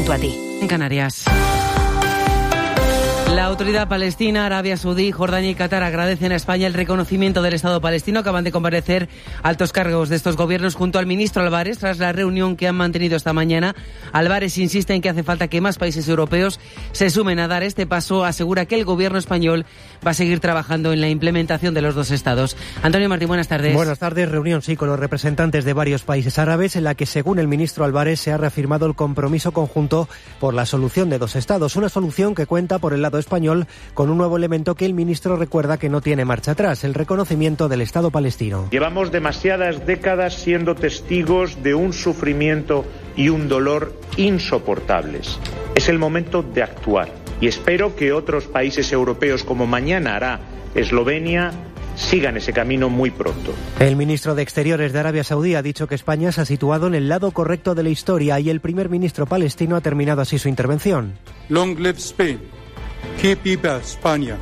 junto a ti. En Canarias. La autoridad palestina, Arabia Saudí, Jordania y Qatar agradecen a España el reconocimiento del Estado palestino. Acaban de comparecer altos cargos de estos gobiernos junto al ministro Álvarez tras la reunión que han mantenido esta mañana. Álvarez insiste en que hace falta que más países europeos se sumen a dar este paso. Asegura que el gobierno español va a seguir trabajando en la implementación de los dos estados. Antonio Martín, buenas tardes. Buenas tardes. Reunión, sí, con los representantes de varios países árabes en la que, según el ministro Álvarez, se ha reafirmado el compromiso conjunto por la solución de dos estados. Una solución que cuenta por el lado español con un nuevo elemento que el ministro recuerda que no tiene marcha atrás, el reconocimiento del Estado palestino. Llevamos demasiadas décadas siendo testigos de un sufrimiento y un dolor insoportables. Es el momento de actuar y espero que otros países europeos, como mañana hará Eslovenia, sigan ese camino muy pronto. El ministro de Exteriores de Arabia Saudí ha dicho que España se ha situado en el lado correcto de la historia y el primer ministro palestino ha terminado así su intervención. Long live Spain. Que viva España.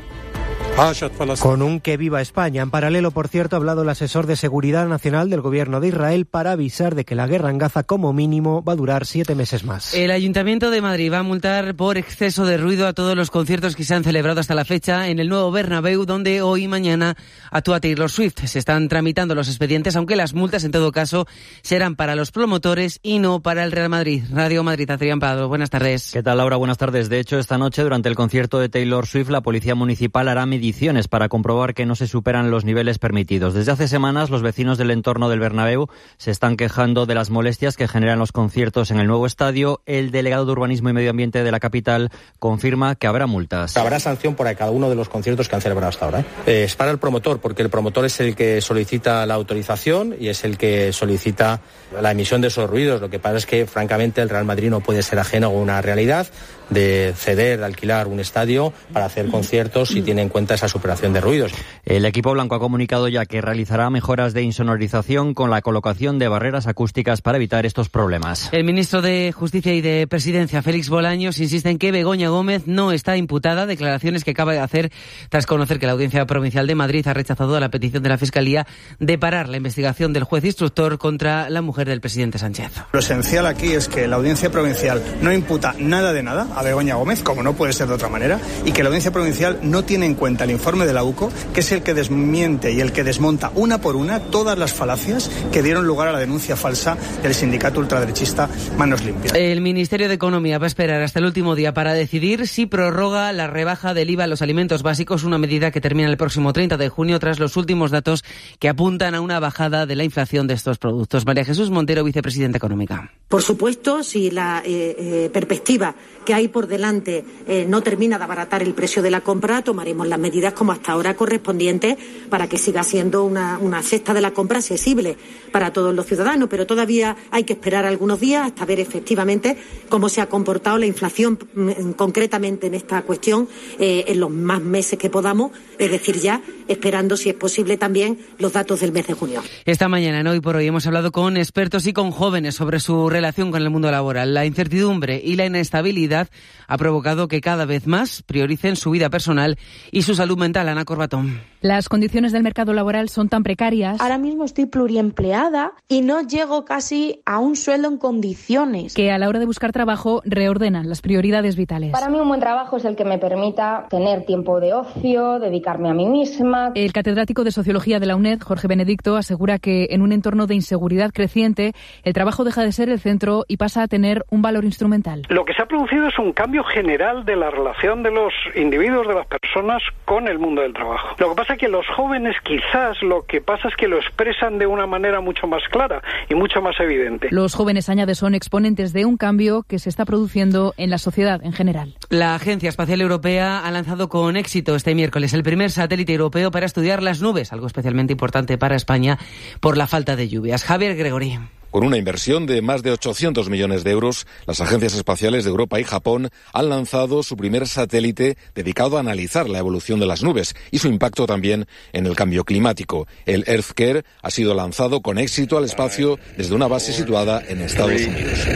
Con un que viva España. En paralelo, por cierto, ha hablado el asesor de Seguridad Nacional del Gobierno de Israel para avisar de que la guerra en Gaza, como mínimo, va a durar 7 meses más. El Ayuntamiento de Madrid va a multar por exceso de ruido a todos los conciertos que se han celebrado hasta la fecha en el nuevo Bernabéu, donde hoy y mañana actúa Taylor Swift. Se están tramitando los expedientes, aunque las multas, en todo caso, serán para los promotores y no para el Real Madrid. Radio Madrid, Adrián Prado, buenas tardes. ¿Qué tal, Laura? Buenas tardes. De hecho, esta noche, durante el concierto de Taylor Swift, la Policía Municipal hará mediciones para comprobar que no se superan los niveles permitidos. Desde hace semanas, los vecinos del entorno del Bernabéu se están quejando de las molestias que generan los conciertos en el nuevo estadio. El delegado de Urbanismo y Medio Ambiente de la capital confirma que habrá multas. Habrá sanción por cada uno de los conciertos que han celebrado hasta ahora. Es para el promotor, porque el promotor es el que solicita la autorización y es el que solicita la emisión de esos ruidos. Lo que pasa es que, francamente, el Real Madrid no puede ser ajeno a una realidad de ceder, de alquilar un estadio para hacer conciertos si tiene en cuenta esa superación de ruidos. El equipo blanco ha comunicado ya que realizará mejoras de insonorización con la colocación de barreras acústicas para evitar estos problemas. El ministro de Justicia y de Presidencia, Félix Bolaños, insiste en que Begoña Gómez no está imputada, declaraciones que acaba de hacer tras conocer que la Audiencia Provincial de Madrid ha rechazado la petición de la Fiscalía de parar la investigación del juez instructor contra la mujer del presidente Sánchez. Lo esencial aquí es que la Audiencia Provincial no imputa nada de nada a Begoña Gómez, como no puede ser de otra manera, y que la Audiencia Provincial no tiene en cuenta el informe de la UCO, que es el que desmiente y el que desmonta una por una todas las falacias que dieron lugar a la denuncia falsa del sindicato ultraderechista Manos Limpias. El Ministerio de Economía va a esperar hasta el último día para decidir si prorroga la rebaja del IVA a los alimentos básicos, una medida que termina el próximo 30 de junio tras los últimos datos que apuntan a una bajada de la inflación de estos productos. María Jesús Montero, vicepresidenta económica. Por supuesto, si la perspectiva que hay por delante no termina de abaratar el precio de la compra, tomaremos las medidas como hasta ahora correspondientes para que siga siendo una cesta de la compra accesible para todos los ciudadanos. Pero todavía hay que esperar algunos días hasta ver efectivamente cómo se ha comportado la inflación concretamente en esta cuestión en los más meses que podamos, es decir, ya esperando, si es posible, también los datos del mes de junio. Esta mañana, en Hoy por Hoy, hemos hablado con expertos y con jóvenes sobre su relación con el mundo laboral. La incertidumbre y la inestabilidad ha provocado que cada vez más prioricen su vida personal y su salud mental. Ana Corbatón. Las condiciones del mercado laboral son tan precarias. Ahora mismo estoy pluriempleada y no llego casi a un sueldo en condiciones. Que a la hora de buscar trabajo reordenan las prioridades vitales. Para mí un buen trabajo es el que me permita tener tiempo de ocio, dedicarme a mí misma. El catedrático de Sociología de la UNED, Jorge Benedicto, asegura que en un entorno de inseguridad creciente, el trabajo deja de ser el centro y pasa a tener un valor instrumental. Lo que se ha producido es un cambio general de la relación de los individuos, de las personas, con el mundo del trabajo. Lo que pasa es que los jóvenes quizás lo que pasa es que lo expresan de una manera mucho más clara y mucho más evidente. Los jóvenes, añade, son exponentes de un cambio que se está produciendo en la sociedad en general. La Agencia Espacial Europea ha lanzado con éxito este miércoles el primer satélite europeo para estudiar las nubes, algo especialmente importante para España por la falta de lluvias. Javier Gregorí. Con una inversión de más de 800 millones de euros, las agencias espaciales de Europa y Japón han lanzado su primer satélite dedicado a analizar la evolución de las nubes y su impacto también en el cambio climático. El EarthCare ha sido lanzado con éxito al espacio desde una base situada en Estados Unidos.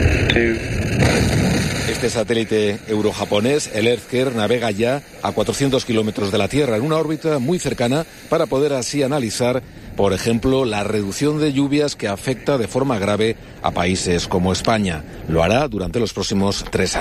Este satélite euro-japonés, el EarthCare, navega ya a 400 kilómetros de la Tierra en una órbita muy cercana para poder así analizar, por ejemplo, la reducción de lluvias que afecta de forma grave a países como España. Lo hará durante los próximos 3 años.